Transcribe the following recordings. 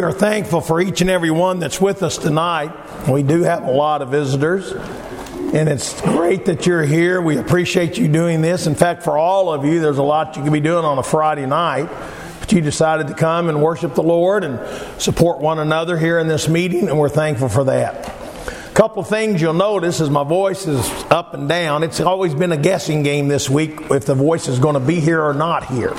are thankful for each and every one that's with us tonight. We do have a lot of visitors, and it's great that you're here. We appreciate you doing this. In fact, for all of you, there's a lot you could be doing on a Friday night, but you decided to come and worship the Lord and support one another here in this meeting, and we're thankful for that. A couple of things you'll notice as my voice is up and down. It's always been a guessing game this week if the voice is going to be here or not here.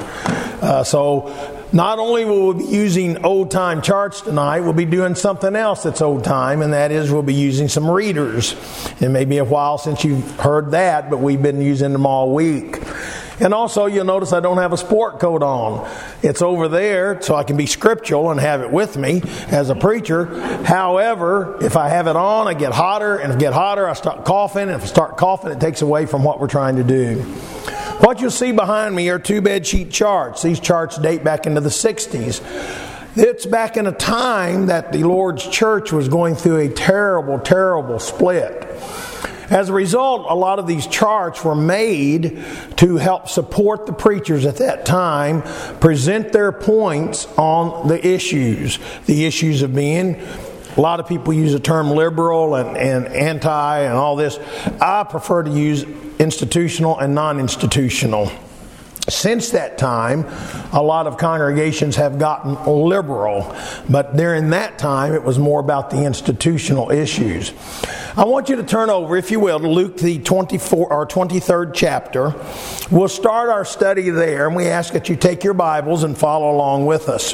So not only will we be using old-time charts tonight, we'll be doing something else that's old-time, and that is we'll be using some readers. It may be a while since you've heard that, but we've been using them all week. And also, you'll notice I don't have a sport coat on. It's over there so I can be scriptural and have it with me as a preacher. However, if I have it on, I get hotter, and if I get hotter, I start coughing, and if I start coughing, it takes away from what we're trying to do. What you'll see behind me are two bed sheet charts. These charts date back into the 60s. It's back in a time that the Lord's church was going through a terrible, terrible split. As a result, a lot of these charts were made to help support the preachers at that time, present their points on the issues. The issues of being, a lot of people use the term liberal and anti and all this. I prefer to use institutional and non-institutional. Since that time, a lot of congregations have gotten liberal, but during that time it was more about the institutional issues. I want you to turn over, if you will, to Luke the 23rd chapter. We'll start our study there, and we ask that you take your Bibles and follow along with us.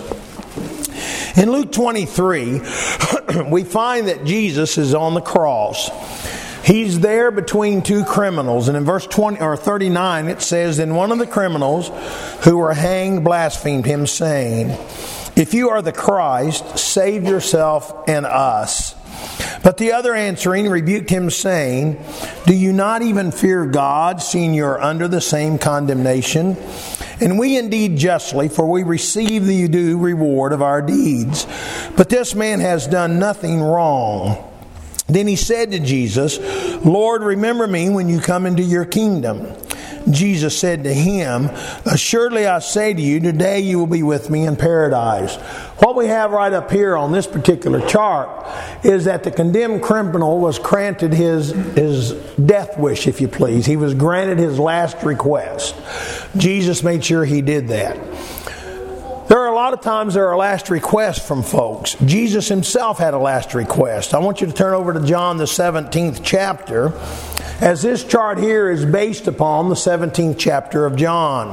In Luke 23, we find that Jesus is on the cross. He's there between two criminals. And in verse 39 it says, "Then one of the criminals who were hanged blasphemed him, saying, 'If you are the Christ, save yourself and us.' But the other answering rebuked him, saying, 'Do you not even fear God, seeing you are under the same condemnation? And we indeed justly, for we receive the due reward of our deeds. But this man has done nothing wrong.' Then he said to Jesus, 'Lord, remember me when you come into your kingdom.' Jesus said to him, 'Assuredly I say to you, today you will be with me in paradise.'" What we have right up here on this particular chart is that the condemned criminal was granted his death wish, if you please. He was granted his last request. Jesus made sure he did that. There are a lot of times there are last requests from folks. Jesus himself had a last request. I want you to turn over to John the 17th chapter, as this chart here is based upon the 17th chapter of John.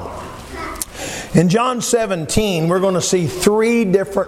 In John 17, we're going to see three different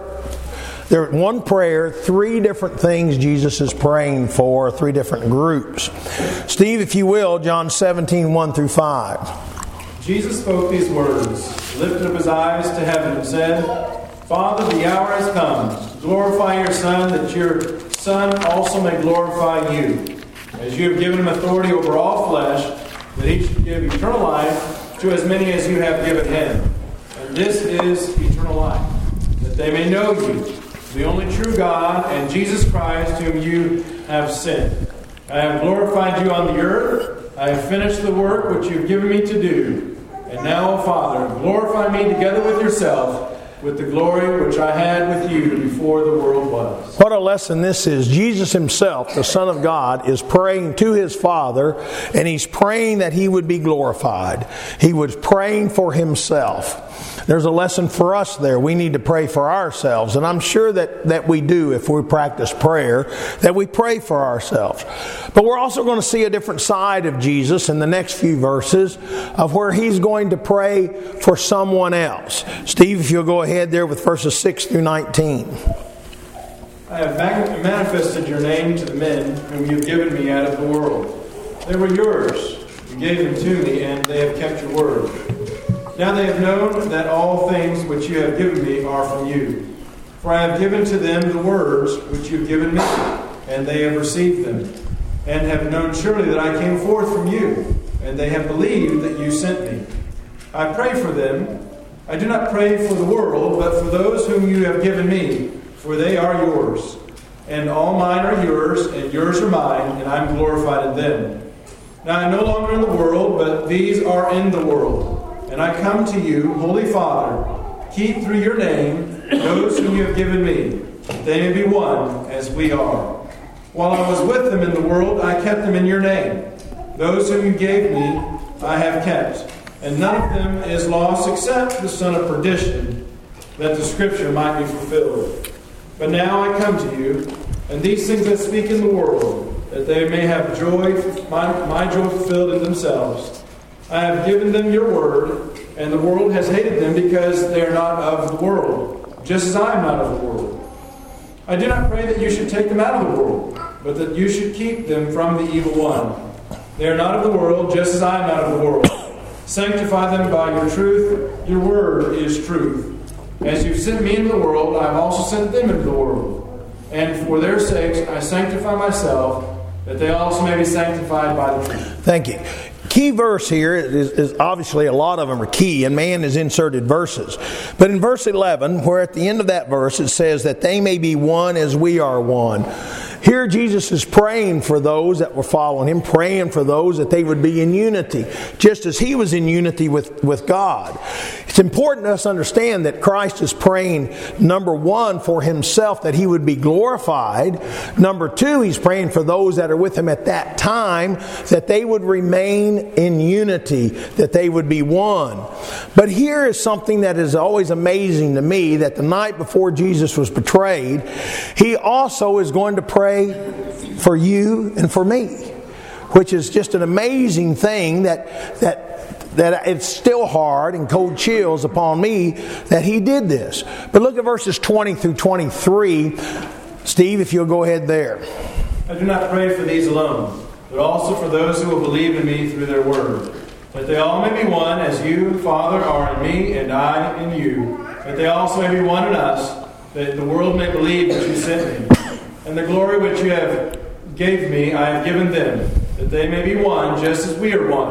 things Jesus is praying for, three different groups. Steve, if you will, John 17, 1 through 5. Jesus spoke these words, lifted up his eyes to heaven, and said, "Father, the hour has come. Glorify your Son, that your Son also may glorify you. As you have given him authority over all flesh, that he should give eternal life to as many as you have given him. And this is eternal life, that they may know you, the only true God, and Jesus Christ, whom you have sent. I have glorified you on the earth. I have finished the work which you have given me to do. And now, O Father, glorify me together with yourself, with the glory which I had with you before the world was." What a lesson this is. Jesus himself, the Son of God, is praying to his Father, and he's praying that he would be glorified. He was praying for himself. There's a lesson for us there. We need to pray for ourselves. And I'm sure that we do if we practice prayer, that we pray for ourselves. But we're also going to see a different side of Jesus in the next few verses of where he's going to pray for someone else. Steve, if you'll go ahead there with verses 6 through 19. "I have manifested your name to the men whom you have given me out of the world. They were yours. You gave them to me, and they have kept your word. Now they have known that all things which you have given me are from you. For I have given to them the words which you have given me, and they have received them, and have known surely that I came forth from you, and they have believed that you sent me. I pray for them. I do not pray for the world, but for those whom you have given me, for they are yours. And all mine are yours, and yours are mine, and I am glorified in them. Now I am no longer in the world, but these are in the world. And I come to you, Holy Father, keep through your name those whom you have given me, that they may be one as we are. While I was with them in the world, I kept them in your name. Those whom you gave me, I have kept, and none of them is lost except the son of perdition, that the scripture might be fulfilled. But now I come to you, and these things I speak in the world, that they may have joy, my joy fulfilled in themselves. I have given them your word, and the world has hated them because they are not of the world, just as I am not of the world. I do not pray that you should take them out of the world, but that you should keep them from the evil one. They are not of the world, just as I am not of the world. Sanctify them by your truth. Your word is truth. As you've sent me into the world, I have also sent them into the world. And for their sakes I sanctify myself, that they also may be sanctified by the truth. Thank you. Key verse here is obviously a lot of them are key, and man has inserted verses. But in verse 11, where at the end of that verse it says that they may be one as we are one. Here Jesus is praying for those that were following him, praying for those that they would be in unity, just as he was in unity with God. It's important for us to understand that Christ is praying, number one, for himself, that he would be glorified. Number two, he's praying for those that are with him at that time, that they would remain in unity, that they would be one. But here is something that is always amazing to me, that the night before Jesus was betrayed, he also is going to pray for you and for me, which is just an amazing thing that it's still hard and cold chills upon me that he did this. But look at verses 20 through 23. Steve, if you'll go ahead there. I do not pray for these alone, but also for those who will believe in me through their word, that they all may be one as you, Father, are in me and I in you, that they also may be one in us, that the world may believe that you sent me. And the glory which you have gave me, I have given them, that they may be one, just as we are one.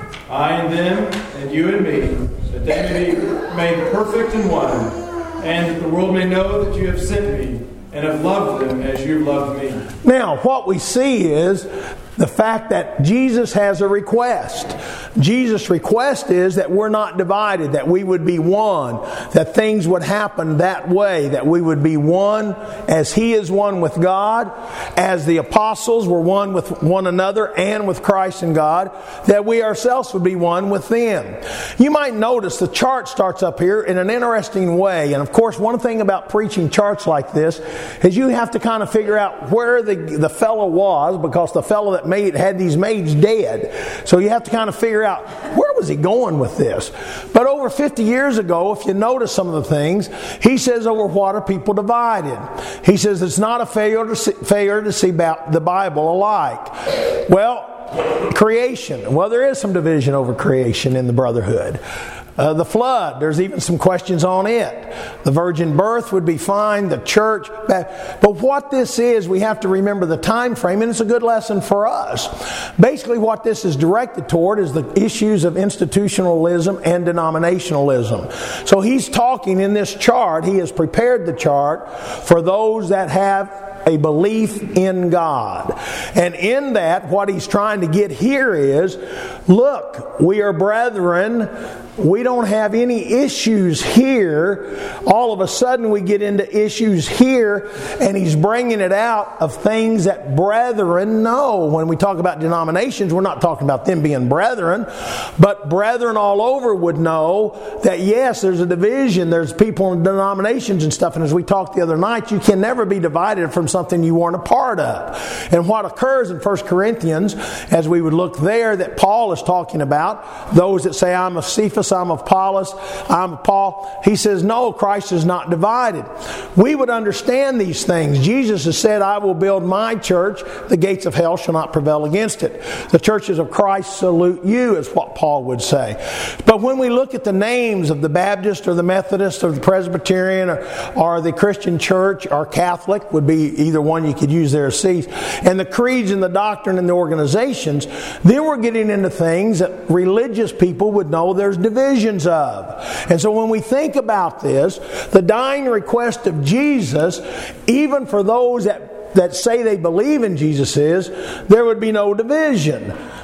I and them, and you and me, that they may be made perfect in one, and that the world may know that you have sent me, and have loved them as you have loved me. Now, what we see is the fact that Jesus has a request. Jesus' request is that we're not divided, that we would be one, that things would happen that way, that we would be one as he is one with God, as the apostles were one with one another and with Christ and God, that we ourselves would be one with them. You might notice the chart starts up here in an interesting way. And of course, one thing about preaching charts like this is you have to kind of figure out where the fellow was, because the fellow that had these maids dead. So you have to kind of figure out, where was he going with this? But over 50 years ago, if you notice some of the things, he says, over what are people divided? He says it's not a failure to see the Bible alike. Well, creation. Well, there is some division over creation in the brotherhood. The flood, there's even some questions on it. The virgin birth would be fine, the church. But what this is, we have to remember the time frame, and it's a good lesson for us. Basically what this is directed toward is the issues of institutionalism and denominationalism. So he's talking in this chart, he has prepared the chart for those that have a belief in God. And in that, what he's trying to get here is, look, we are brethren. We don't have any issues here. All of a sudden we get into issues here, and he's bringing it out of things that brethren know. When we talk about denominations, we're not talking about them being brethren, but brethren all over would know that yes, there's a division. There's people in denominations and stuff, and as we talked the other night, you can never be divided from something you weren't a part of. And what occurs in 1 Corinthians, as we would look there, that Paul is talking about, those that say, I'm of Cephas, I'm of Apollos, I'm of Paul. He says, no, Christ is not divided. We would understand these things. Jesus has said, I will build my church. The gates of hell shall not prevail against it. The churches of Christ salute you, is what Paul would say. But when we look at the names of the Baptist or the Methodist or the Presbyterian or the Christian church or Catholic, would be either one you could use there as C's, and the creeds and the doctrine and the organizations, then we're getting into things that religious people would know there's divisions of. And so when we think about this, the dying request of Jesus, even for those that say they believe in Jesus, is there would be no division.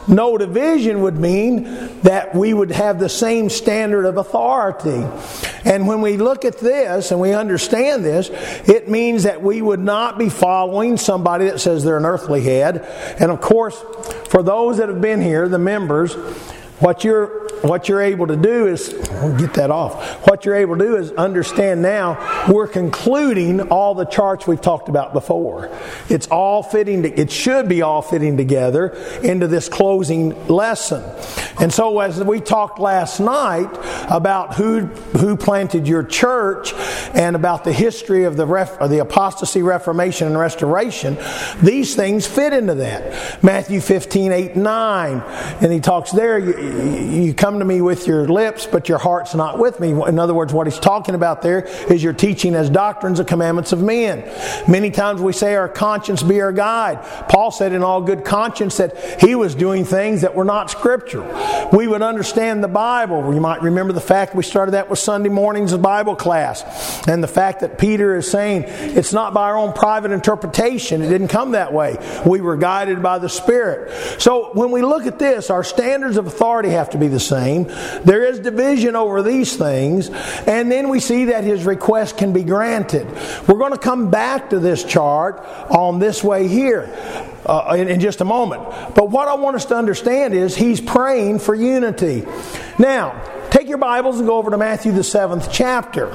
No division would mean that we would have the same standard of authority. And when we look at this and we understand this, it means that we would not be following somebody that says they're an earthly head. And of course, for those that have been here, the members, what you're able to do is, get that off. What you're able to do is understand now we're concluding all the charts we've talked about before. It's all fitting. It should be all fitting together into this closing lesson. And so, as we talked last night about who planted your church and about the history of the apostasy, reformation, and restoration, these things fit into that. Matthew 15:8-9, and he talks there. You come to me with your lips, but your heart's not with me. In other words, what he's talking about there is you're teaching as doctrines the commandments of men. Many times we say our conscience be our guide. Paul said in all good conscience that he was doing things that were not scriptural. We would understand the Bible. You might remember the fact we started that with Sunday mornings of Bible class. And the fact that Peter is saying it's not by our own private interpretation. It didn't come that way. We were guided by the Spirit. So when we look at this, our standards of authority have to be the same. There is division over these things, and then we see that his request can be granted. We're going to come back to this chart on this way here in just a moment. But what I want us to understand is he's praying for unity. Now, take your Bibles and go over to Matthew the 7th chapter.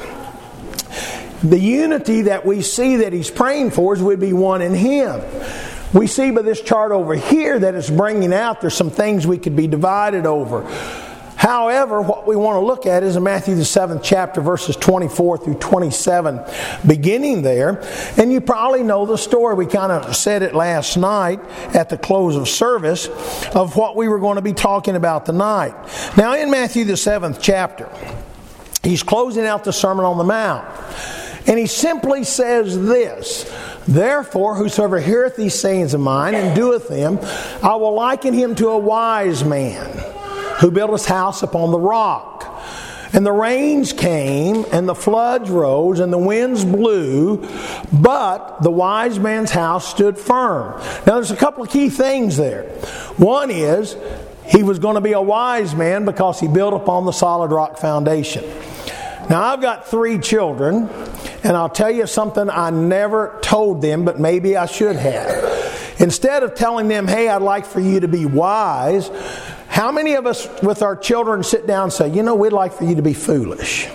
The unity that we see that he's praying for would be one in him. We see by this chart over here that it's bringing out there's some things we could be divided over. However, what we want to look at is in Matthew the 7th chapter, verses 24 through 27, beginning there. And you probably know the story. We kind of said it last night at the close of service of what we were going to be talking about tonight. Now, in Matthew the 7th chapter, he's closing out the Sermon on the Mount. And he simply says this: "Therefore, whosoever heareth these sayings of mine and doeth them, I will liken him to a wise man who built his house upon the rock. And the rains came, and the floods rose, and the winds blew, but the wise man's house stood firm." Now, there's a couple of key things there. One is, he was going to be a wise man because he built upon the solid rock foundation. Now, I've got 3 children, and I'll tell you something I never told them, but maybe I should have. Instead of telling them, hey, I'd like for you to be wise, how many of us with our children sit down and say, you know, we'd like for you to be foolish.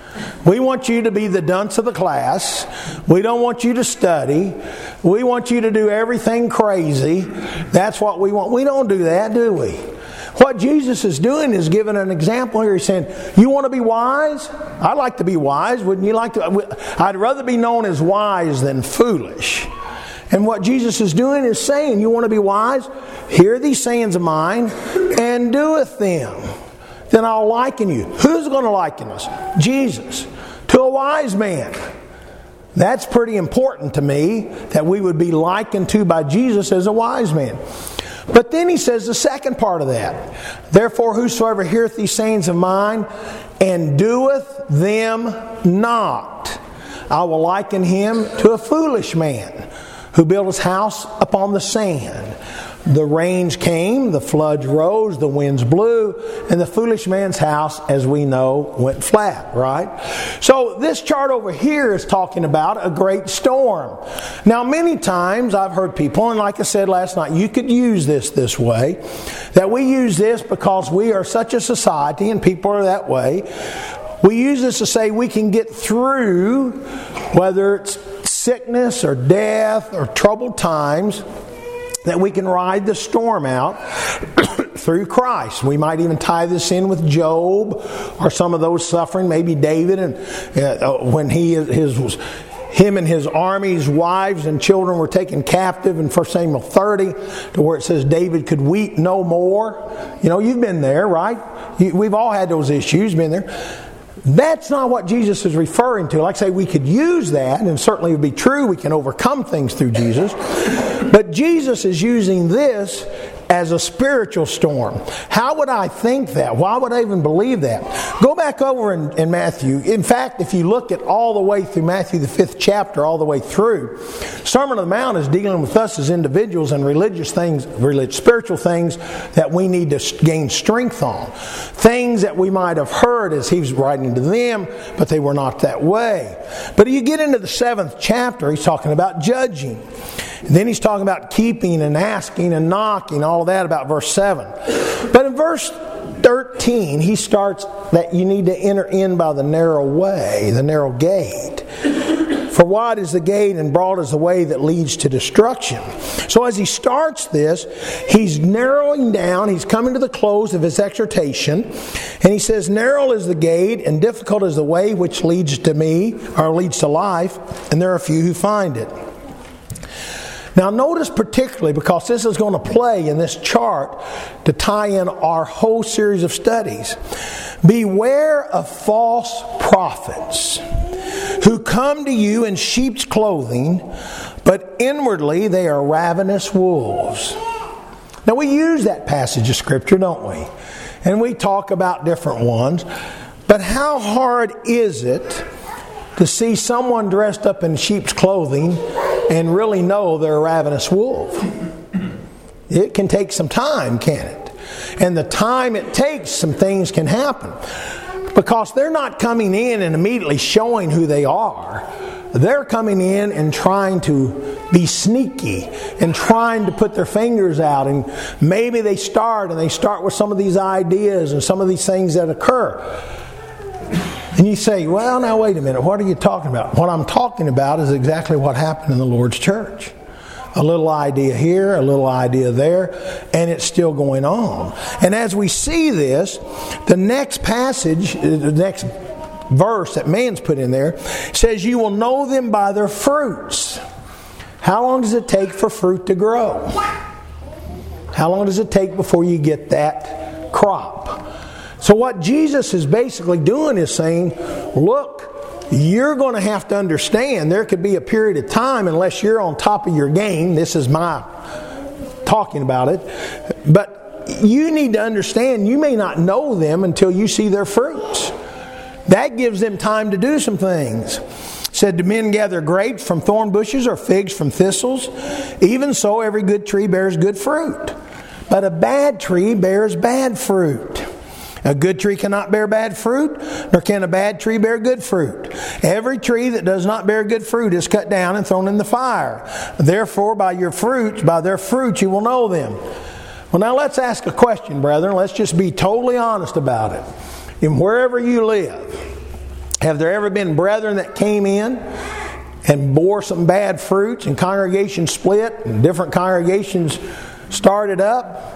We want you to be the dunce of the class. We don't want you to study. We want you to do everything crazy. That's what we want. We don't do that, do we? What Jesus is doing is giving an example here. He's saying, you want to be wise? I'd like to be wise. Wouldn't you like to? I'd rather be known as wise than foolish. And what Jesus is doing is saying, you want to be wise? Hear these sayings of mine and doeth them. Then I'll liken you. Who's going to liken us? Jesus. To a wise man. That's pretty important to me, that we would be likened to by Jesus as a wise man. But then he says the second part of that. Therefore, whosoever heareth these sayings of mine and doeth them not, I will liken him to a foolish man who built his house upon the sand. The rains came, the floods rose, the winds blew, and the foolish man's house, as we know, went flat, right? So this chart over here is talking about a great storm. Now, many times I've heard people, and like I said last night, you could use this way, that we use this because we are such a society and people are that way. We use this to say we can get through, whether it's sickness or death or troubled times, that we can ride the storm out through Christ. We might even tie this in with Job or some of those suffering, maybe David, and when him and his army's wives and children were taken captive in 1 Samuel 30, to where it says David could weep no more. You know, you've been there, right? We've all had those issues, been there. That's not what Jesus is referring to. Like I say, we could use that, and certainly it would be true. We can overcome things through Jesus. But Jesus is using this as a spiritual storm. How would I think that? Why would I even believe that? Go back over in Matthew. In fact, if you look at all the way through Matthew, the 5th chapter, all the way through, Sermon on the Mount is dealing with us as individuals and religious things, spiritual things that we need to gain strength on. Things that we might have heard as he was writing to them, but they were not that way. But you get into the 7th chapter, he's talking about judging. And then he's talking about keeping and asking and knocking, all of that about verse 7. But in verse 13, he starts that you need to enter in by the narrow way, the narrow gate. For wide is the gate and broad is the way that leads to destruction. So as he starts this, he's narrowing down. He's coming to the close of his exhortation. And he says, narrow is the gate and difficult is the way which leads to me, or leads to life. And there are few who find it. Now notice particularly, because this is going to play in this chart to tie in our whole series of studies. Beware of false prophets who come to you in sheep's clothing, but inwardly they are ravenous wolves. Now we use that passage of Scripture, don't we? And we talk about different ones. But how hard is it to see someone dressed up in sheep's clothing and really know they're a ravenous wolf? It can take some time, can't it? And the time it takes, some things can happen. Because they're not coming in and immediately showing who they are. They're coming in and trying to be sneaky and trying to put their fingers out. And maybe they start with some of these ideas and some of these things that occur. And you say, well, now wait a minute, what are you talking about? What I'm talking about is exactly what happened in the Lord's church. A little idea here, a little idea there, and it's still going on. And as we see this, the next passage, the next verse that man's put in there, says, you will know them by their fruits. How long does it take for fruit to grow? How long does it take before you get that crop? So what Jesus is basically doing is saying, look, you're going to have to understand there could be a period of time unless you're on top of your game. This is my talking about it. But you need to understand you may not know them until you see their fruits. That gives them time to do some things. It said, do men gather grapes from thorn bushes or figs from thistles? Even so, every good tree bears good fruit. But a bad tree bears bad fruit. A good tree cannot bear bad fruit, nor can a bad tree bear good fruit. Every tree that does not bear good fruit is cut down and thrown in the fire. Therefore, by their fruits you will know them. Well, now let's ask a question, brethren. Let's just be totally honest about it. And wherever you live, have there ever been brethren that came in and bore some bad fruits and congregations split and different congregations started up?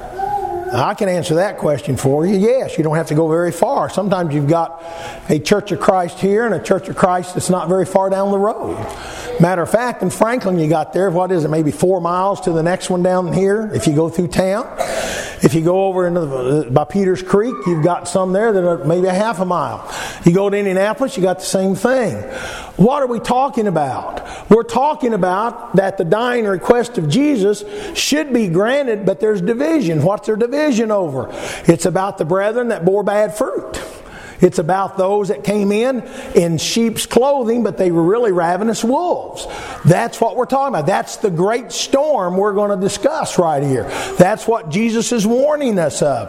I can answer that question for you. Yes, you don't have to go very far. Sometimes you've got a Church of Christ here and a Church of Christ that's not very far down the road. Matter of fact, in Franklin you got there, what is it, maybe 4 miles to the next one down here if you go through town. If you go over by Peters Creek, you've got some there that are maybe a half a mile. You go to Indianapolis, you got the same thing. What are we talking about? We're talking about that the dying request of Jesus should be granted, but there's division. What's there division over? It's about the brethren that bore bad fruit. It's about those that came in sheep's clothing, but they were really ravenous wolves. That's what we're talking about. That's the great storm we're going to discuss right here. That's what Jesus is warning us of.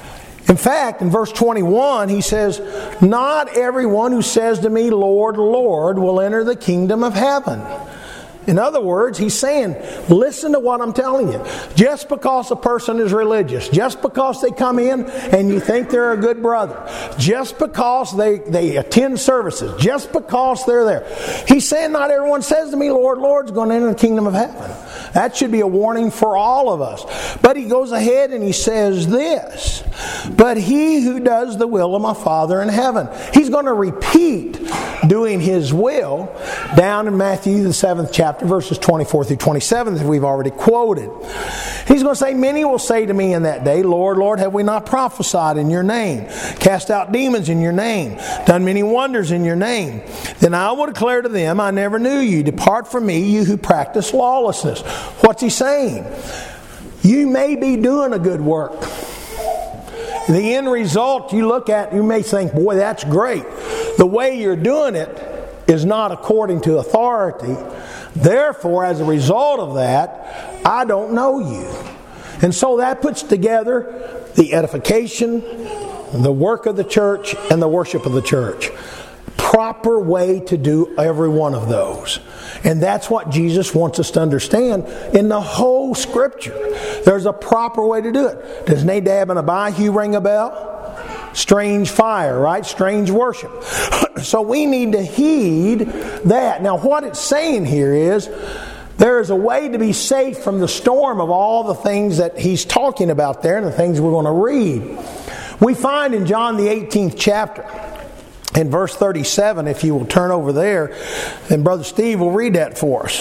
In fact, in verse 21, he says, not everyone who says to me, Lord, Lord, will enter the kingdom of heaven. In other words, he's saying, listen to what I'm telling you. Just because a person is religious, just because they come in and you think they're a good brother, just because they attend services, just because they're there. He's saying not everyone says to me, Lord, Lord, is going to enter the kingdom of heaven. That should be a warning for all of us. But he goes ahead and he says this, but he who does the will of my Father in heaven. He's going to repeat doing his will down in Matthew the 7th chapter, verses 24 through 27 that we've already quoted. He's going to say, many will say to me in that day, Lord, Lord, have we not prophesied in your name, cast out demons in your name, done many wonders in your name? Then I will declare to them, I never knew you. Depart from me, you who practice lawlessness. What's he saying? You may be doing a good work. The end result you look at, you may think, boy, that's great. The way you're doing it is not according to authority. Therefore, as a result of that, I don't know you. And so that puts together the edification, the work of the church, and the worship of the church. Proper way to do every one of those. And that's what Jesus wants us to understand in the whole Scripture. There's a proper way to do it. Does Nadab and Abihu ring a bell? Strange fire, right? Strange worship. So we need to heed that. Now what it's saying here is there is a way to be safe from the storm of all the things that he's talking about there and the things we're going to read. We find in John the 18th chapter, in verse 37, if you will turn over there, and Brother Steve will read that for us.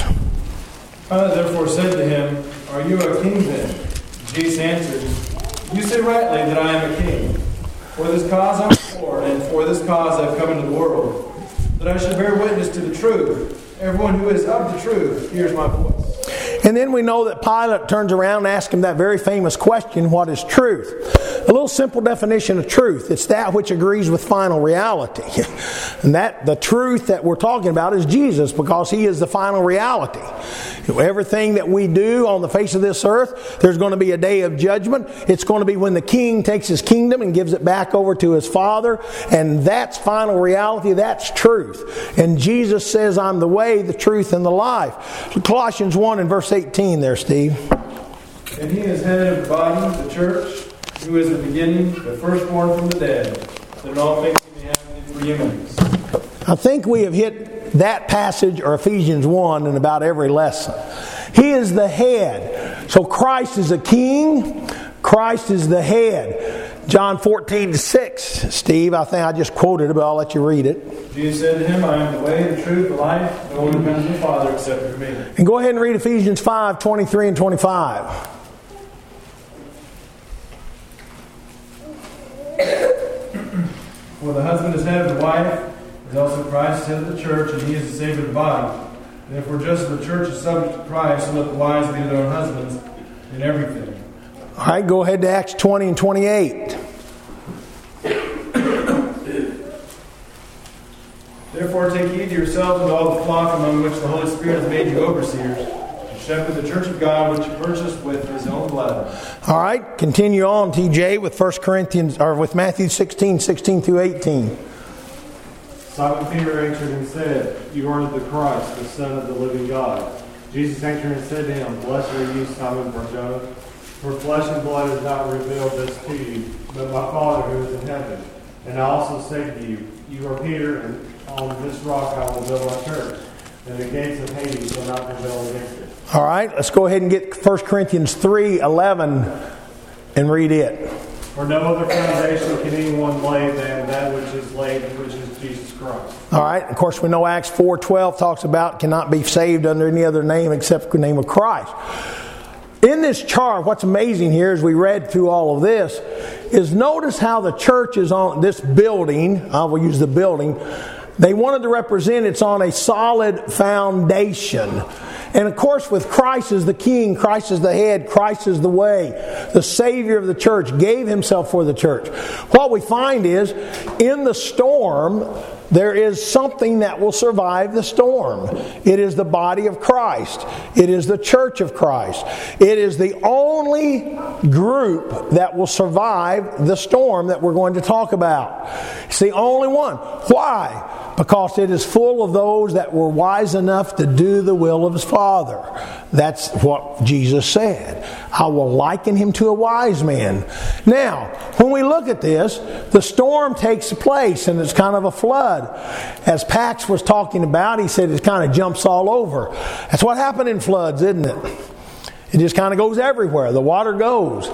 Pilate therefore said to him, Are you a king then? Jesus answered, You say rightly that I am a king. For this cause I was born, and for this cause I have come into the world, that I should bear witness to the truth. Everyone who is of the truth hears my voice. And then we know that Pilate turns around and asks him that very famous question, what is truth? A little simple definition of truth. It's that which agrees with final reality. And that the truth that we're talking about is Jesus, because He is the final reality. Everything that we do on the face of this earth, there's going to be a day of judgment. It's going to be when the King takes His kingdom and gives it back over to His Father. And that's final reality. That's truth. And Jesus says, I'm the way, the truth, and the life. Colossians 1 and verse 18 there, Steve. And He is head of the body, the church, who is the beginning, the firstborn from the dead, that in all things He may have the preeminence. I think we have hit that passage or Ephesians 1 in about every lesson. He is the head. So Christ is a king. Christ is the head. John 14:6. Steve, I think I just quoted it, but I'll let you read it. Jesus said to him, I am the way, the truth, the life. No one comes to the Father except through me. And go ahead and read Ephesians 5:23 and 25. For the husband is head of the wife, as also Christ is head of the church, and He is the Savior of the body. And if we're just as the church is subject to Christ, so let the wives be their own husbands in everything. All right, go ahead to Acts 20 and 28. Therefore take heed to yourselves and all the flock among which the Holy Spirit has made you overseers, to shepherd the church of God, which He purchased with His own blood. All right, continue on, TJ, with 1 Corinthians, or with Matthew 16 through 18. Simon Peter answered and said, You are the Christ, the Son of the living God. Jesus answered and said to him, Blessed are you, Simon Bar-Jonah, for flesh and blood has not revealed this to you, but my Father who is in heaven. And I also say to you, You are Peter, and on this rock I will build my church, and the gates of Hades shall not prevail against it. All right, let's go ahead and get 1 Corinthians 3:11 and read it. For no other foundation can anyone lay than that which is laid, which is Jesus Christ. All right, of course we know Acts 4:12 talks about cannot be saved under any other name except the name of Christ. In this chart, what's amazing here as we read through all of this is notice how the church is on this building. I will use the building. They wanted to represent it's on a solid foundation. And of course with Christ as the King, Christ as the head, Christ as the way, the Savior of the church, gave Himself for the church. What we find is, in the storm, there is something that will survive the storm. It is the body of Christ. It is the church of Christ. It is the only group that will survive the storm that we're going to talk about. It's the only one. Why? Because it is full of those that were wise enough to do the will of His Father. That's what Jesus said. I will liken him to a wise man. Now, when we look at this, the storm takes place and it's kind of a flood. As Pax was talking about, he said it kind of jumps all over. That's what happened in floods, isn't it? It just kind of goes everywhere. The water goes.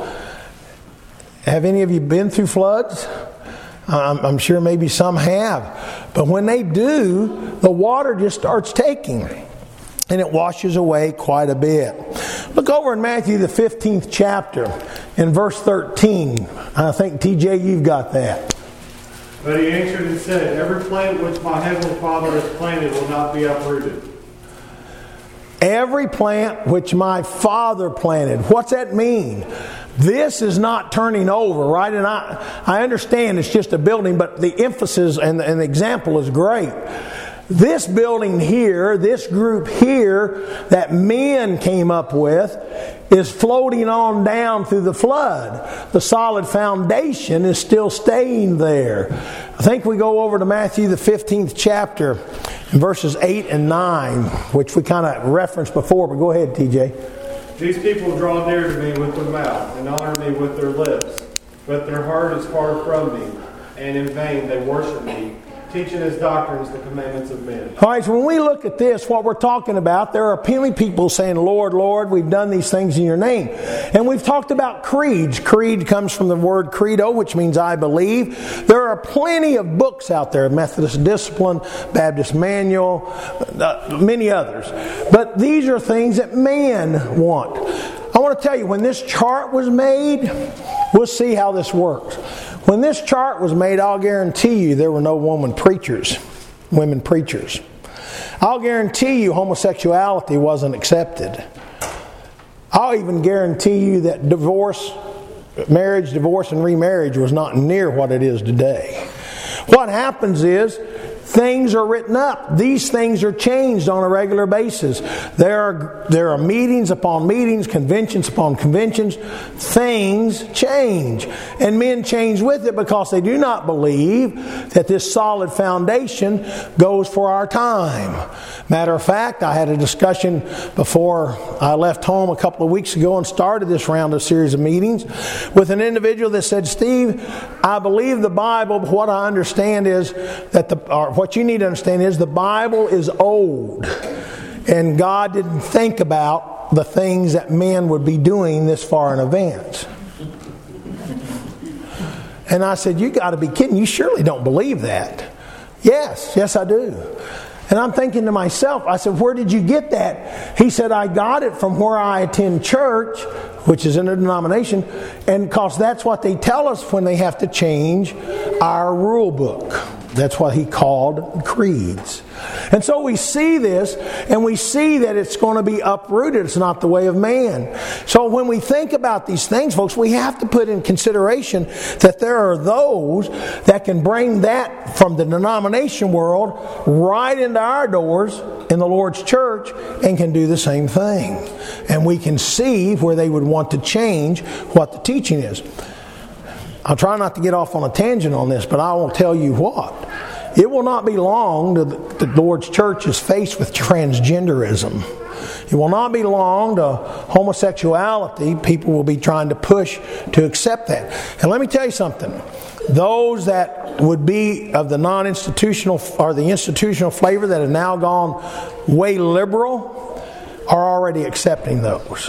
Have any of you been through floods? I'm sure maybe some have. But when they do, the water just starts taking. And it washes away quite a bit. Look over in Matthew the 15th chapter in verse 13. I think TJ you've got that. But He answered and said, Every plant which my heavenly Father has planted will not be uprooted. every plant which my Father planted. What's that mean? This is not turning over, right? And I understand it's just a building, but the emphasis and the example is great. This building here, this group here that men came up with, is floating on down through the flood. The solid foundation is still staying there. I think we go over to Matthew the 15th chapter, verses 8 and 9, which we kind of referenced before, but go ahead, TJ. These people draw near to me with their mouth and honor me with their lips, but their heart is far from me, and in vain they worship me, teaching as doctrines the commandments of men. All right, so when we look at this, what we're talking about, there are plenty of people saying, Lord, Lord, we've done these things in your name. And we've talked about creeds. Creed comes from the word credo, which means I believe. There are plenty of books out there, Methodist Discipline, Baptist Manual, many others. But these are things that man want. I want to tell you, when this chart was made, we'll see how this works. When this chart was made, I'll guarantee you there were no women preachers. I'll guarantee you homosexuality wasn't accepted. I'll even guarantee you that marriage, divorce, and remarriage was not near what it is today. What happens is, things are written up. These things are changed on a regular basis. There are meetings upon meetings, conventions upon conventions. Things change. And men change with it because they do not believe that this solid foundation goes for our time. Matter of fact, I had a discussion before I left home a couple of weeks ago and started this round of series of meetings with an individual that said, Steve, I believe the Bible, but what I understand is that what you need to understand is the Bible is old, and God didn't think about the things that men would be doing this far in advance. And I said, you got to be kidding. You surely don't believe that. Yes, I do. And I'm thinking to myself, I said, where did you get that? He said, I got it from where I attend church, which is in a denomination, and because that's what they tell us when they have to change our rule book. That's what he called creeds. And so we see this, and we see that it's going to be uprooted. It's not the way of man. So when we think about these things, folks, we have to put in consideration that there are those that can bring that from the denomination world right into our doors in the Lord's church and can do the same thing. And we can see where they would want to change what the teaching is. I'll try not to get off on a tangent on this, but I will tell you what. It will not be long till the Lord's church is faced with transgenderism. It will not be long to homosexuality. People will be trying to push to accept that. And let me tell you something. Those that would be of the non-institutional or the institutional flavor that have now gone way liberal are already accepting those.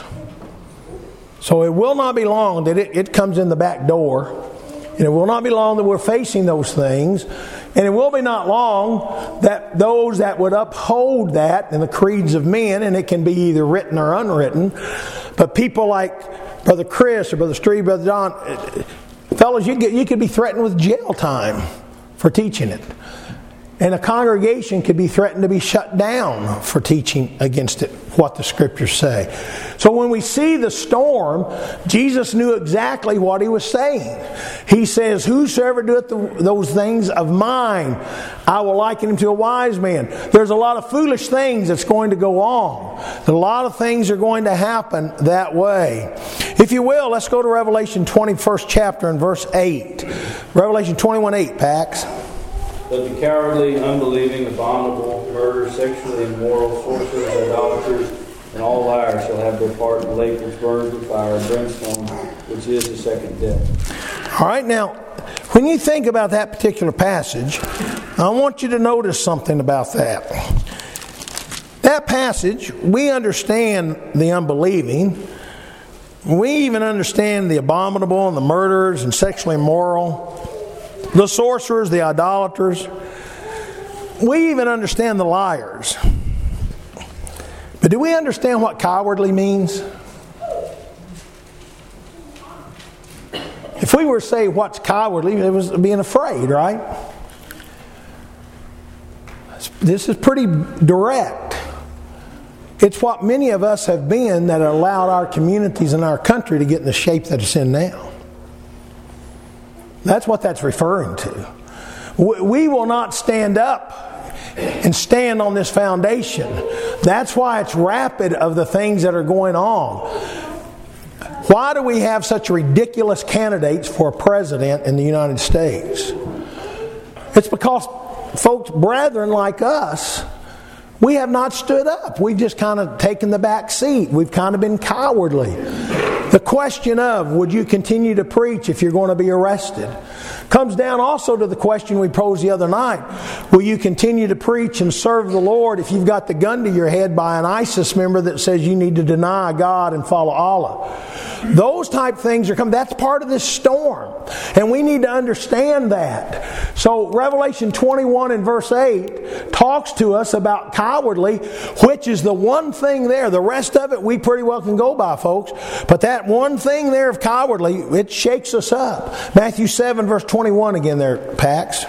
So it will not be long that it comes in the back door. And it will not be long that we're facing those things. And it will be not long that those that would uphold that in the creeds of men, and it can be either written or unwritten, but people like Brother Chris or Brother Steve, Brother John, fellas, you could be threatened with jail time for teaching it. And a congregation could be threatened to be shut down for teaching against it, what the Scriptures say. So when we see the storm, Jesus knew exactly what He was saying. He says, whosoever doeth those things of mine, I will liken him to a wise man. There's a lot of foolish things that's going to go on. A lot of things are going to happen that way. If you will, let's go to Revelation 21st chapter and verse 8. Revelation 21:8, Pax. But the cowardly, unbelieving, abominable, murderers, sexually immoral, sorcerers, idolaters, and all liars shall have their part in the lake which burns with fire and brimstone, which is the second death. All right, now, when you think about that particular passage, I want you to notice something about that. That passage, we understand the unbelieving. We even understand the abominable and the murderers and sexually immoral, the sorcerers, the idolaters. We even understand the liars. But do we understand what cowardly means? If we were to say what's cowardly, it was being afraid, right? This is pretty direct. It's what many of us have been that allowed our communities and our country to get in the shape that it's in now. That's what that's referring to. We will not stand up and stand on this foundation. That's why it's rapid of the things that are going on. Why do we have such ridiculous candidates for president in the United States? It's because folks, brethren like us, we have not stood up. We've just kind of taken the back seat. We've kind of been cowardly. The question of, would you continue to preach if you're going to be arrested? Comes down also to the question we posed the other night. Will you continue to preach and serve the Lord if you've got the gun to your head by an ISIS member that says you need to deny God and follow Allah? Those type things are coming. That's part of this storm. And we need to understand that. So Revelation 21 and verse 8 talks to us about cowardly, which is the one thing there. The rest of it we pretty well can go by, folks. But that one thing there of cowardly, it shakes us up. Matthew 7 verse 21 again there, Pax.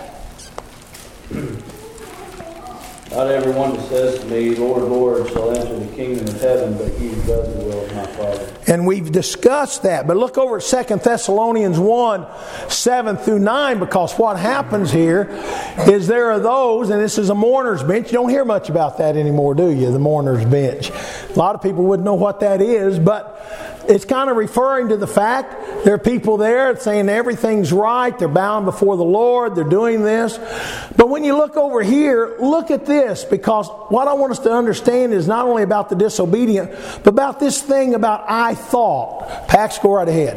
Not everyone that says to me, Lord, Lord, shall enter the kingdom of heaven, but he who does the will of my Father. And we've discussed that. But look over at 2 Thessalonians 1, 7 through 9, because what happens here is there are those, and this is a mourner's bench. You don't hear much about that anymore, do you? The mourner's bench. A lot of people wouldn't know what that is, but it's kind of referring to the fact there are people there saying everything's right, they're bound before the Lord, they're doing this. But when you look over here, look at this, because what I want us to understand is not only about the disobedient, but about this thing about I thought. Pax, go right ahead.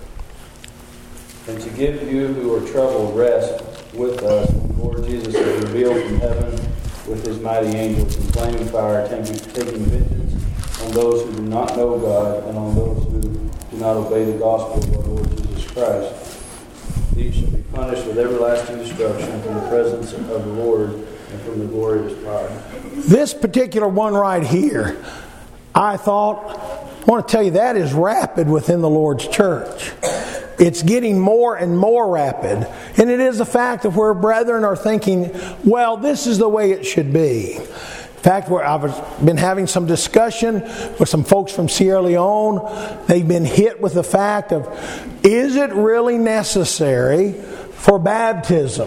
And to give you who are troubled rest with us, the Lord Jesus is revealed from heaven with his mighty angels in flaming fire, taking vengeance on those who do not know God and on those who do not obey the gospel of our Lord Jesus Christ. These shall be punished with everlasting destruction from the presence of the Lord and from the glory of his power. This particular one right here, I want to tell you that is rapid within the Lord's church. It's getting more and more rapid. And it is a fact of where brethren are thinking, well, this is the way it should be. In fact, I've been having some discussion with some folks from Sierra Leone. They've been hit with the fact of, is it really necessary for baptism?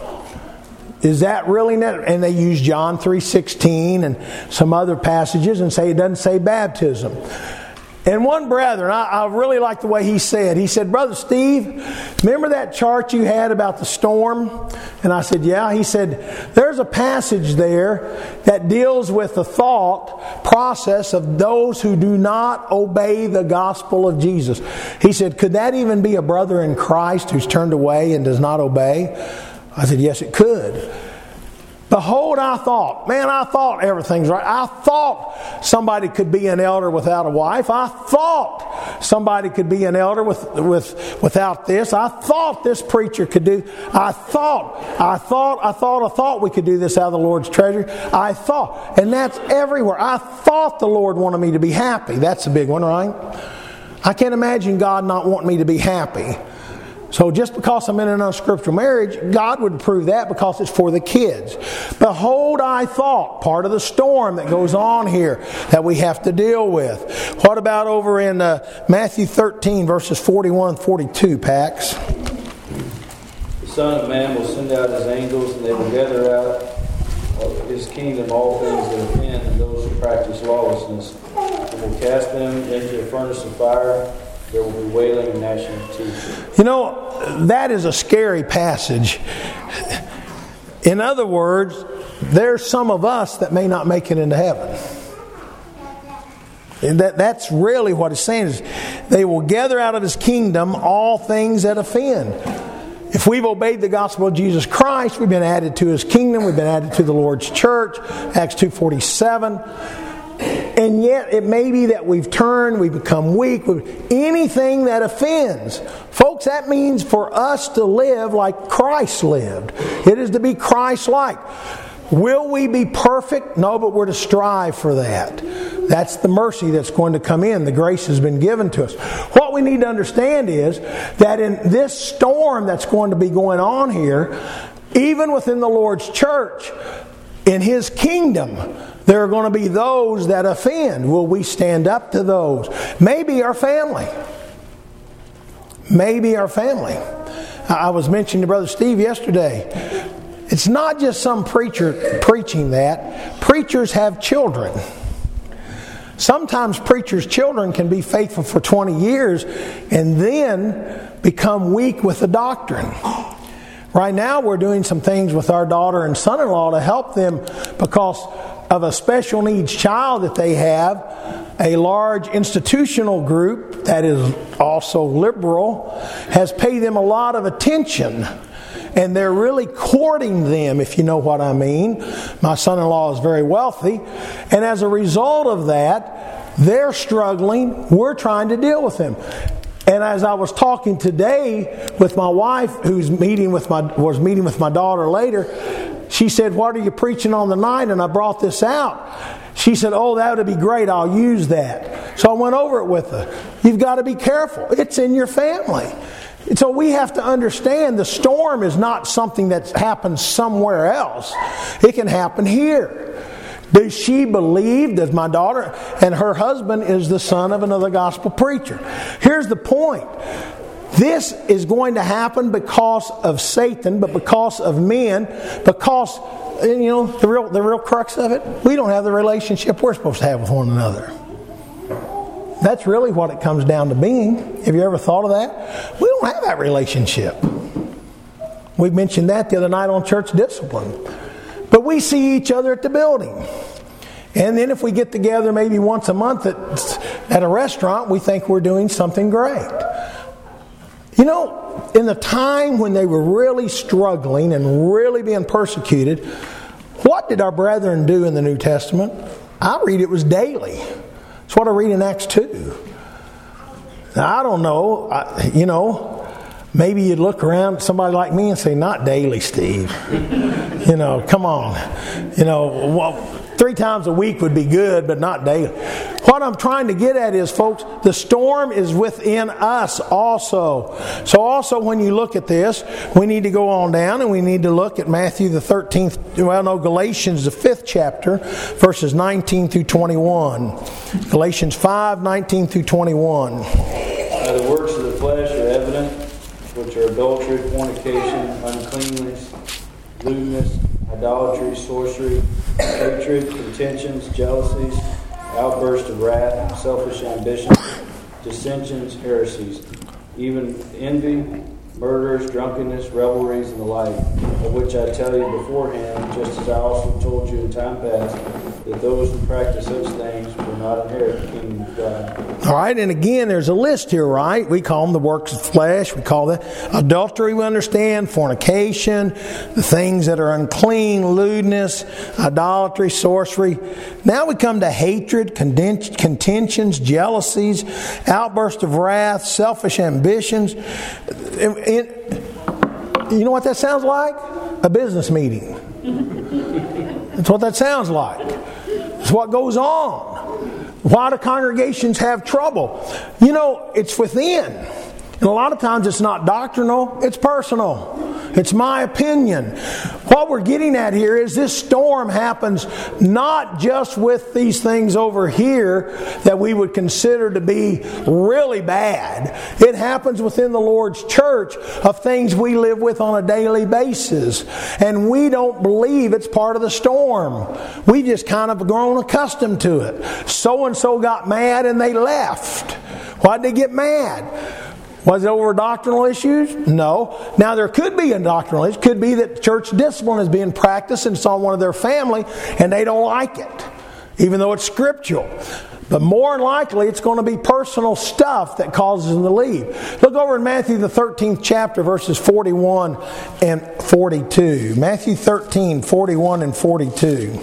Is that really necessary? And they use John 3:16 and some other passages and say it doesn't say baptism. And one brethren, I really like the way he said, Brother Steve, remember that chart you had about the storm? And I said, yeah. He said, there's a passage there that deals with the thought process of those who do not obey the gospel of Jesus. He said, could that even be a brother in Christ who's turned away and does not obey? I said, yes, it could. Behold, I thought everything's right. I thought somebody could be an elder without a wife. I thought somebody could be an elder without this. I thought this preacher could do. I thought we could do this out of the Lord's treasury. I thought. And that's everywhere. I thought the Lord wanted me to be happy. That's a big one, right? I can't imagine God not wanting me to be happy. So just because I'm in an unscriptural marriage, God would approve that because it's for the kids. Behold, I thought, part of the storm that goes on here that we have to deal with. What about over in Matthew 13, verses 41 and 42, Pax? The Son of Man will send out his angels, and they will gather out of his kingdom all things that offend and those who practice lawlessness, and will cast them into a furnace of fire. There will be wailing and gnashing of teeth. You know, that is a scary passage. In other words, there's some of us that may not make it into heaven. And that's really what it's saying is they will gather out of his kingdom all things that offend. If we've obeyed the gospel of Jesus Christ, we've been added to his kingdom, we've been added to the Lord's church, Acts 2:47. And yet it may be that we've turned, we've become weak, anything that offends. Folks, that means for us to live like Christ lived. It is to be Christ-like. Will we be perfect? No, but we're to strive for that. That's the mercy that's going to come in. The grace has been given to us. What we need to understand is that in this storm that's going to be going on here, even within the Lord's church, in his kingdom, There are going to be those that offend. Will we stand up to those? Maybe our family. Maybe our family. I was mentioning to Brother Steve yesterday, it's not just some preacher preaching that. Preachers have children. Sometimes preachers' children can be faithful for 20 years and then become weak with the doctrine. Right now we're doing some things with our daughter and son-in-law to help them because of a special needs child that they have. A large institutional group that is also liberal has paid them a lot of attention. And they're really courting them, if you know what I mean. My son-in-law is very wealthy. And as a result of that, they're struggling. We're trying to deal with them. And as I was talking today with my wife, who's was meeting with my daughter later, she said, "What are you preaching on the night?" And I brought this out. She said, "Oh, that would be great. I'll use that." So I went over it with her. You've got to be careful. It's in your family. So we have to understand the storm is not something that happens somewhere else. It can happen here. Does she believe that my daughter and her husband is the son of another gospel preacher? Here's the point. This is going to happen because of Satan, but because of men, because, the real crux of it, we don't have the relationship we're supposed to have with one another. That's really what it comes down to being. Have you ever thought of that? We don't have that relationship. We mentioned that the other night on Church Discipline. But we see each other at the building. And then if we get together maybe once a month at a restaurant, we think we're doing something great. In the time when they were really struggling and really being persecuted, what did our brethren do in the New Testament? I read it was daily. That's what I read in Acts 2. Now, I don't know. Maybe you'd look around at somebody like me and say, "Not daily, Steve." Come on. 3 times a week would be good, but not daily. What I'm trying to get at is, folks, the storm is within us also. So also when you look at this, we need to go on down and we need to look at Matthew the 13th, Galatians the 5th chapter, verses 19 through 21. Galatians 5, 19 through 21. The works of the flesh are evident, which are adultery, fornication, uncleanness, lewdness, idolatry, sorcery, hatred, contentions, jealousies, outbursts of wrath, selfish ambitions, dissensions, heresies, even envy, murders, drunkenness, revelries, and the like, of which I tell you beforehand, just as I also told you in time past, that those who practice such things will not inherit the kingdom of God. All right, and again, there's a list here, right? We call them the works of flesh. We call that adultery, we understand, fornication, the things that are unclean, lewdness, idolatry, sorcery. Now we come to hatred, contentions, jealousies, outbursts of wrath, selfish ambitions. You know what that sounds like? A business meeting. That's what that sounds like. It's what goes on. Why do congregations have trouble? It's within. And a lot of times it's not doctrinal, it's personal. It's my opinion. What we're getting at here is this storm happens not just with these things over here that we would consider to be really bad. It happens within the Lord's church of things we live with on a daily basis. And we don't believe it's part of the storm. We just kind of grown accustomed to it. So-and-so got mad and they left. Why'd they get mad? Was it over doctrinal issues? No. Now there could be a doctrinal issue. It could be that church discipline is being practiced and it's on one of their family and they don't like it, even though it's scriptural. But more than likely it's going to be personal stuff that causes them to leave. Look over in Matthew the 13th chapter, verses 41 and 42. Matthew 13, 41 and 42.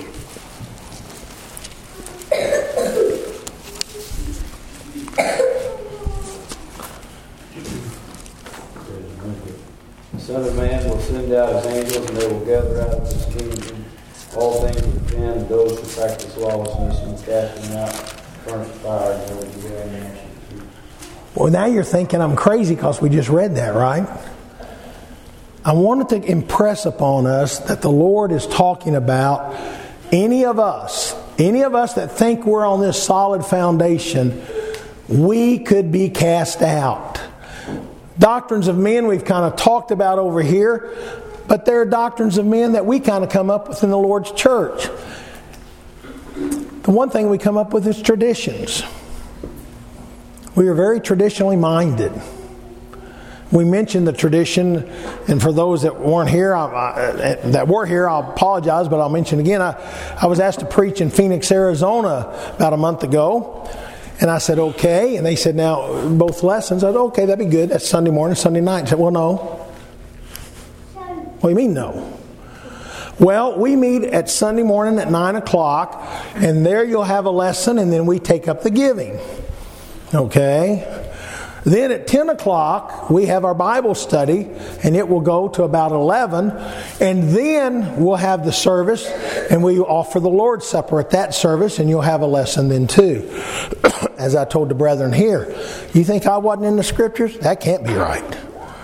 The Son of Man will send out His angels, and they will gather out of His kingdom all things within, and those who practice lawlessness, and cast them out, furnace fire, and there will be damnation. Well, now you're thinking I'm crazy because we just read that, right? I wanted to impress upon us that the Lord is talking about any of us any of us that think we're on this solid foundation, we could be cast out. Doctrines of men we've kind of talked about over here, but there are doctrines of men that we kind of come up with in the Lord's church. The one thing we come up with is traditions. We are very traditionally minded. We mentioned the tradition, and for those that weren't here, that were here, I'll apologize, but I'll mention again. I was asked to preach in Phoenix, Arizona about a month ago, and I said, okay. And they said, now, both lessons. I said, okay, that'd be good. That's Sunday morning, Sunday night. I said, well, no. What do you mean, no? Well, we meet at Sunday morning at 9 o'clock, and there you'll have a lesson, and then we take up the giving. Okay? Then at 10 o'clock, we have our Bible study, and it will go to about 11. And then we'll have the service, and we offer the Lord's Supper at that service, and you'll have a lesson then too. As I told the brethren here, you think I wasn't in the Scriptures? That can't be right.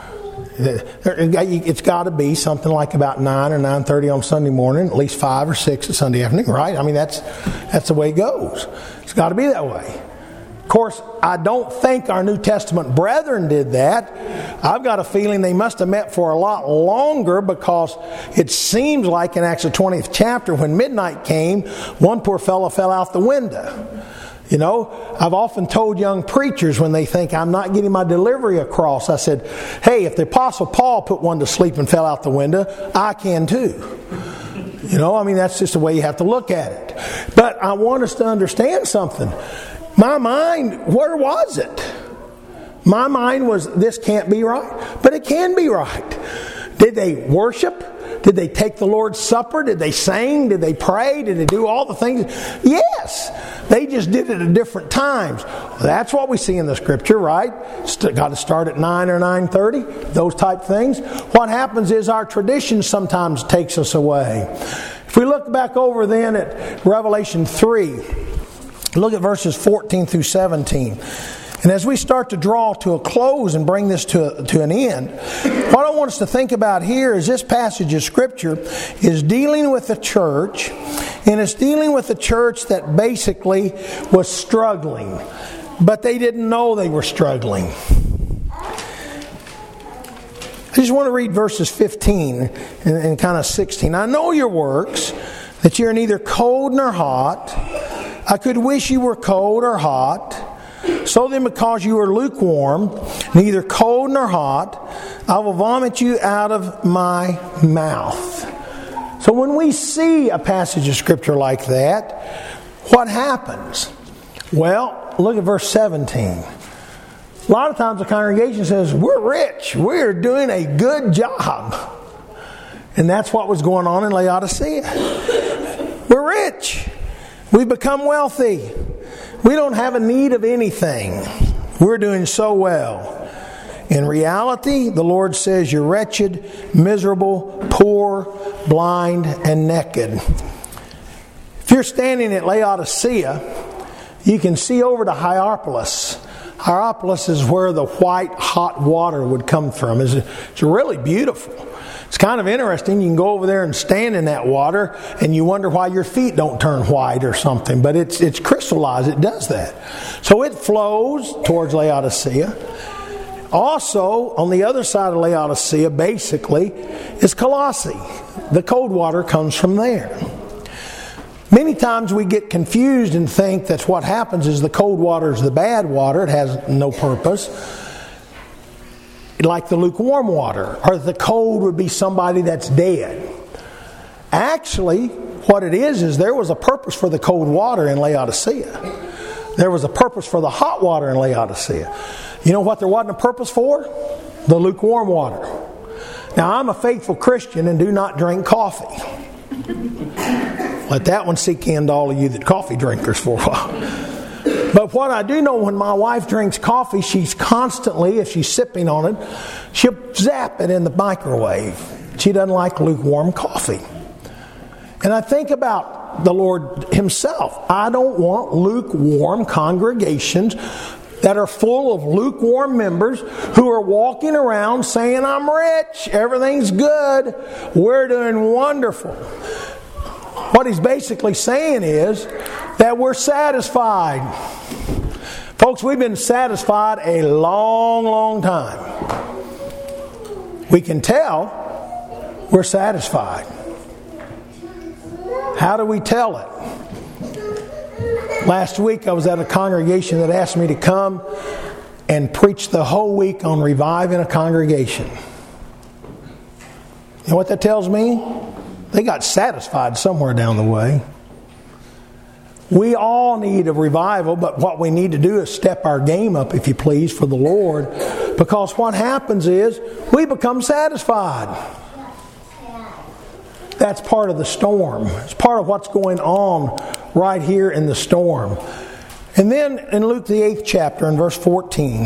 It's got to be something like about 9 or 9:30 on Sunday morning, at least 5 or 6 at Sunday afternoon, right? I mean, that's the way it goes. It's got to be that way. Of course, I don't think our New Testament brethren did that. I've got a feeling they must have met for a lot longer, because it seems like in Acts the 20th chapter, when midnight came, one poor fellow fell out the window. You know, I've often told young preachers when they think I'm not getting my delivery across, I said, hey, if the Apostle Paul put one to sleep and fell out the window, I can too. You know, I mean, that's just the way you have to look at it. But I want us to understand something. My mind, where was it? My mind was, this can't be right. But it can be right. Did they worship? Did they take the Lord's Supper? Did they sing? Did they pray? Did they do all the things? Yes. They just did it at different times. That's what we see in the Scripture, right? Got to start at 9 or 9:30. Those type things. What happens is our tradition sometimes takes us away. If we look back over then at Revelation 3, look at verses 14 through 17. And as we start to draw to a close and bring this to an end, what I want us to think about here is this passage of Scripture is dealing with the church, and it's dealing with the church that basically was struggling, but they didn't know they were struggling. I just want to read verses 15 and kind of 16. I know your works, that you're neither cold nor hot. I could wish you were cold or hot. So then, because you are lukewarm, neither cold nor hot, I will vomit you out of my mouth. So when we see a passage of Scripture like that, what happens? Well, look at verse 17. A lot of times the congregation says, we're rich. We're doing a good job. And that's what was going on in Laodicea. We're rich. We've become wealthy. We don't have a need of anything. We're doing so well. In reality, the Lord says you're wretched, miserable, poor, blind, and naked. If you're standing at Laodicea, you can see over to Hierapolis. Hierapolis is where the white, hot water would come from. It's really beautiful. It's kind of interesting. You can go over there and stand in that water, and you wonder why your feet don't turn white or something. But it's crystallized. It does that. So it flows towards Laodicea. Also, on the other side of Laodicea, basically, is Colossae. The cold water comes from there. Many times we get confused and think that what happens is the cold water is the bad water. It has no purpose. Like the lukewarm water, or the cold would be somebody that's dead. Actually, what it is there was a purpose for the cold water in Laodicea. There was a purpose for the hot water in Laodicea. You know what there wasn't a purpose for? The lukewarm water. Now, I'm a faithful Christian and do not drink coffee. Let that one sink into all of you that coffee drinkers for a while. But what I do know, when my wife drinks coffee, she's constantly, if she's sipping on it, she'll zap it in the microwave. She doesn't like lukewarm coffee. And I think about the Lord Himself. I don't want lukewarm congregations that are full of lukewarm members who are walking around saying, I'm rich, everything's good, we're doing wonderful. What he's basically saying is that we're satisfied. Folks, we've been satisfied a long, long time. We can tell we're satisfied. How do we tell it? Last week I was at a congregation that asked me to come and preach the whole week on reviving a congregation. You know what that tells me? They got satisfied somewhere down the way. We all need a revival, but what we need to do is step our game up, if you please, for the Lord. Because what happens is we become satisfied. That's part of the storm. It's part of what's going on right here in the storm. And then in Luke the 8th chapter in verse 14,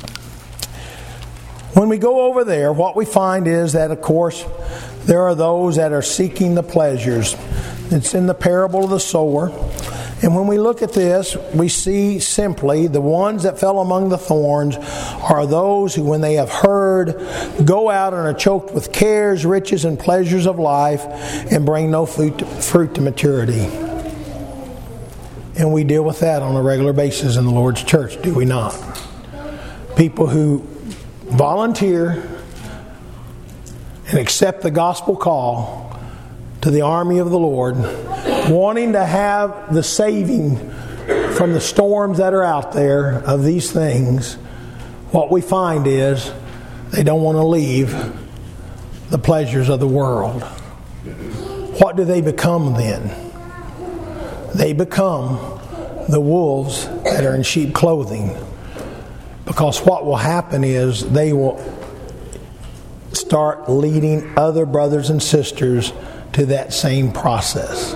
when we go over there, what we find is that, of course, there are those that are seeking the pleasures. It's in the parable of the sower. And when we look at this, we see simply the ones that fell among the thorns are those who, when they have heard, go out and are choked with cares, riches, and pleasures of life, and bring no fruit to maturity. And we deal with that on a regular basis in the Lord's church, do we not? People who volunteer and accept the gospel call to the army of the Lord, wanting to have the saving from the storms that are out there of these things. What we find is they don't want to leave the pleasures of the world. What do they become then? They become the wolves that are in sheep clothing. Because what will happen is they will start leading other brothers and sisters to that same process.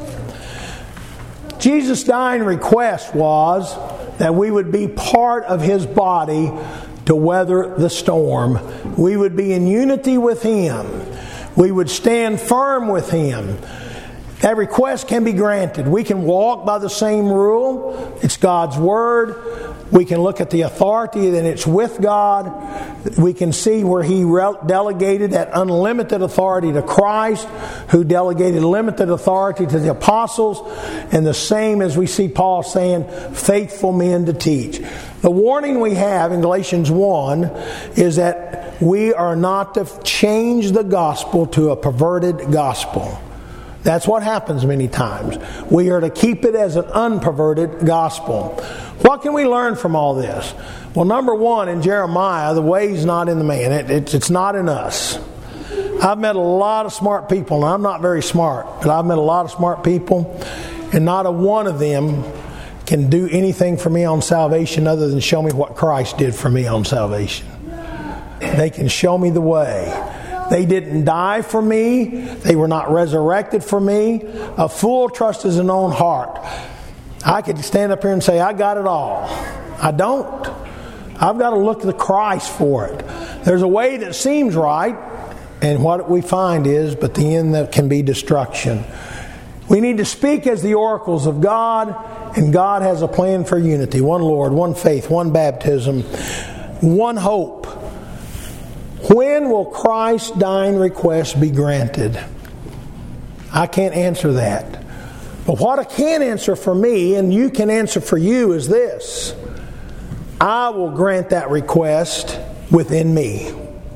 Jesus' dying request was that we would be part of His body to weather the storm. We would be in unity with Him. We would stand firm with Him. That request can be granted. We can walk by the same rule. It's God's Word. We can look at the authority that it's with God. We can see where He delegated that unlimited authority to Christ, who delegated limited authority to the apostles, and the same as we see Paul saying, faithful men to teach. The warning we have in Galatians 1 is that we are not to change the gospel to a perverted gospel. That's what happens many times. We are to keep it as an unperverted gospel. What can we learn from all this? Well, number one, in Jeremiah, the way's not in the man. It's not in us. I've met a lot of smart people, and I'm not very smart, but I've met a lot of smart people, and not a one of them can do anything for me on salvation other than show me what Christ did for me on salvation. They can show me the way. They didn't die for me. They were not resurrected for me. A fool trusts his own heart. I could stand up here and say, I got it all. I don't. I've got to look to Christ for it. There's a way that seems right, and what we find is, but the end that can be destruction. We need to speak as the oracles of God, and God has a plan for unity. One Lord, one faith, one baptism, one hope. When will Christ's dying request be granted? I can't answer that. But what I can answer for me, and you can answer for you, is this. I will grant that request within me.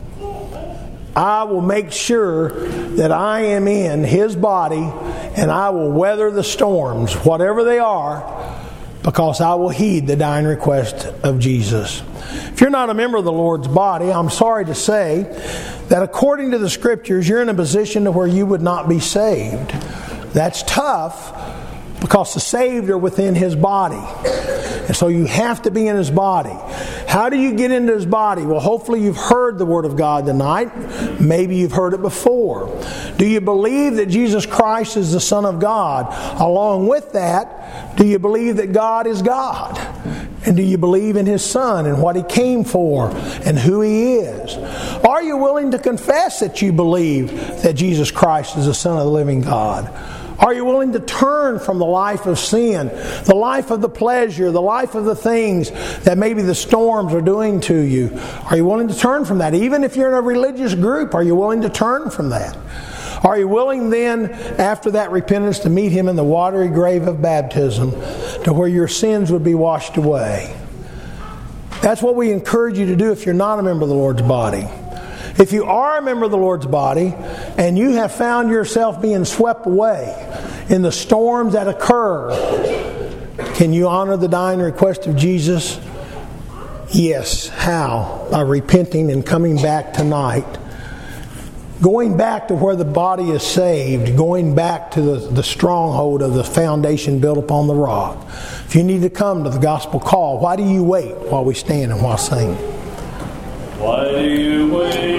I will make sure that I am in His body, and I will weather the storms, whatever they are, because I will heed the dying request of Jesus. If you're not a member of the Lord's body, I'm sorry to say that according to the Scriptures, you're in a position to where you would not be saved. That's tough because the saved are within His body. And so you have to be in His body. How do you get into His body? Well, hopefully you've heard the Word of God tonight. Maybe you've heard it before. Do you believe that Jesus Christ is the Son of God? Along with that, do you believe that God is God? And do you believe in His Son and what He came for and who He is? Are you willing to confess that you believe that Jesus Christ is the Son of the living God? Are you willing to turn from the life of sin, the life of the pleasure, the life of the things that maybe the storms are doing to you? Are you willing to turn from that? Even if you're in a religious group, are you willing to turn from that? Are you willing then, after that repentance, to meet Him in the watery grave of baptism, to where your sins would be washed away? That's what we encourage you to do if you're not a member of the Lord's body. If you are a member of the Lord's body and you have found yourself being swept away in the storms that occur, can you honor the dying request of Jesus? Yes. How? By repenting and coming back tonight. Going back to where the body is saved. Going back to the stronghold of the foundation built upon the rock. If you need to come to the gospel call, why do you wait while we stand and while sing? Why do you wait?